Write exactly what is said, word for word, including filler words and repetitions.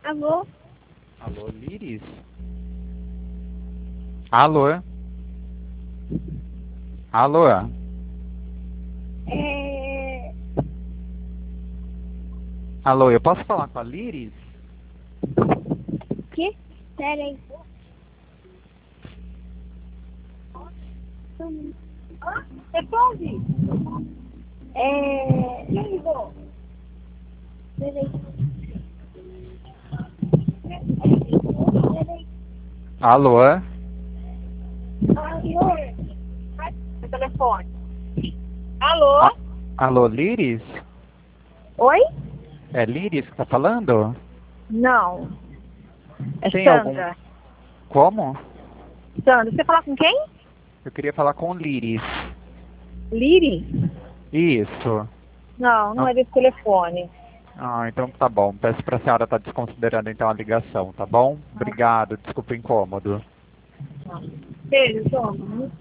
Alô? Alô, Liris? Alô? Alô? É... Alô, eu posso falar com a Liris? Que? Pera aí. Responde. É... Quem ligou? Peraí. Peraí. Alô? Alô? Ai, o telefone. Alô? A- Alô, Liris? Oi? É Liris que tá falando? Não. É Tem algum... Sandra. Como? Sandra, você fala com quem? Eu queria falar com Liris. Liri? Isso. Não, não Não- é desse telefone. Ah, então tá bom. Peço pra senhora estar desconsiderando então a ligação, tá bom? Obrigado, desculpa o incômodo. Beijo, Sandra.